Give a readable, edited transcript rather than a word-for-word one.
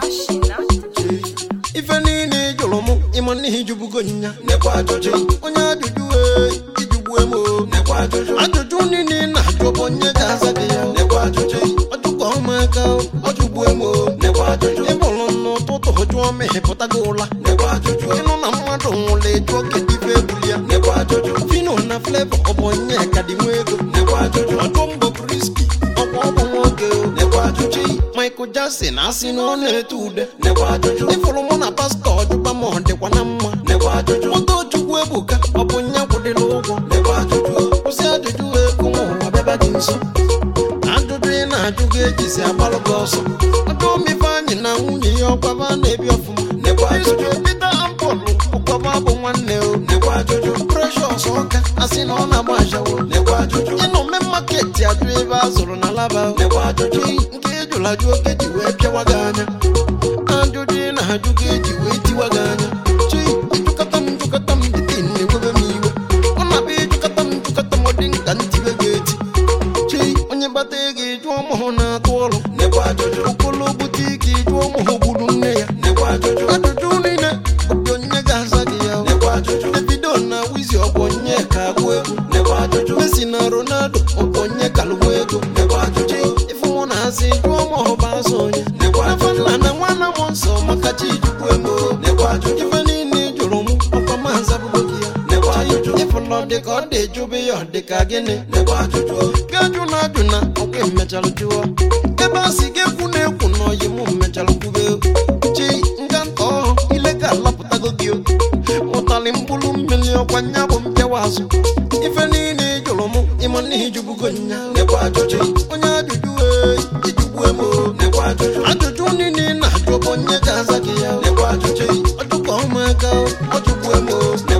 ife niile jụrụ m ịma n'ihi ijubugo nya onye ajụjụ ijugbu emo ajụjụ niile na-ajụ bụ onye ga-aza gị ya ọjụkọ ụmụaka ọjụgbu emo ịbụrụ n'ụtụtụ jụọ ma ịpụtago ụla ịnụ na mmadụ nwụrụ eju oke ife ebuli ya Fino na Flavor ọ bụ onye ka dị nwe ego ọjụ mbọ Priski ọkwa ọ bụ nwoke Michael Jackson asị na ọ na-ete ude ịfụrụ mụ na pastọ ọjụba ma ọ dịkwa na mma moto Chukwu Ebuka ọ bụ nya kwụdịla ụgwọ kwụsị ajụjụ ego ma ụwa bịaba dị nso ajụjụ ị na-ajụ gị ejizi agbalụ gị ọsọ ọjụ Ifeanyị na nwunye ya ọkwaba na-ebi ọfụma Peter Ampolu ọkwaba bụ nwanne Precious ọka asị na ọ na-agba ajawo ịnọ mme maketi ajụ ebe a zụrụ na laba nke ejụrụ ajụ oge ji wee pịawa gị anya ajụjụ ị na-ajụ gị eji wee tiwa gị anya ịjụkọta m dịka na-ewebe m iwe ọ na-abịa ịjụkọta m ọ dị nka ntibe gị eti onye gbata ego jụọ mụhụ na-atụ ọrụ okolo bute ike jụọ mụhụ gburu nne ya ajụjụ niile bụ onye ga-aza gị ya Davido na Wizzy ọ bụ onye ka agụ egwu Messi na Ronaldo ọ bụ onye kalụgwụ ego ife mụ na-asị jụọ mụhụ bụ azụ onye Afanna na nwanna m nsọ maka chi jukwu emo ife niile jụrụ m ọkwa maazị abụgo gị ya ịfụlọ dịka ọ dị jụbe ya dịka gịnị gajụ na ajụ na ọkwa mmechalụ jụọ ebe a sị ga-ekwu na-ekwu na ọyị mụ mmechalụ kwube chi nga nta ọhụ ile ka alapụtago gị ụtalị mkpụrụ mmiri ọkwa nya bụ mpịawa azụ ife niile jụrụ m ịma n'ihi ijubugo nya onye ajụjụ ijugbu emo ajụjụ niile na-ajụ bụ onye ga-aza gị ya ọjụkọ ụmụaka ọjụgbu emo